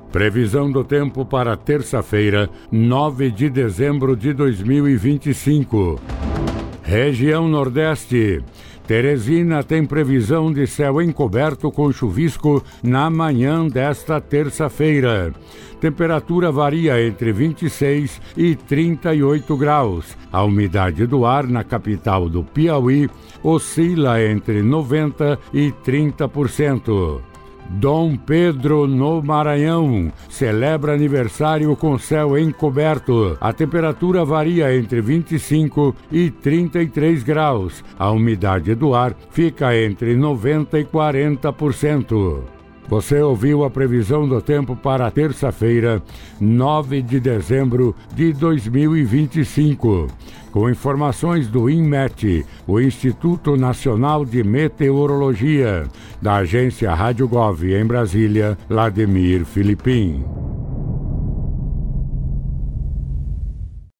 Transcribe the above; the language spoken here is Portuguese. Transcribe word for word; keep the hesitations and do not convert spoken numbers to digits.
Previsão do tempo para terça-feira, nove de dezembro de dois mil e vinte e cinco. Região Nordeste. Teresina tem previsão de céu encoberto com chuvisco na manhã desta terça-feira. Temperatura varia entre vinte e seis e trinta e oito graus. A umidade do ar na capital do Piauí oscila entre noventa e trinta por cento. Dom Pedro, no Maranhão, celebra aniversário com céu encoberto. A temperatura varia entre vinte e cinco e trinta e três graus. A umidade do ar fica entre noventa e quarenta por cento. Você ouviu a previsão do tempo para terça-feira, nove de dezembro de dois mil e vinte e cinco. Com informações do INMET, o Instituto Nacional de Meteorologia, da agência Rádio Gov em Brasília, Vladimir Filipim.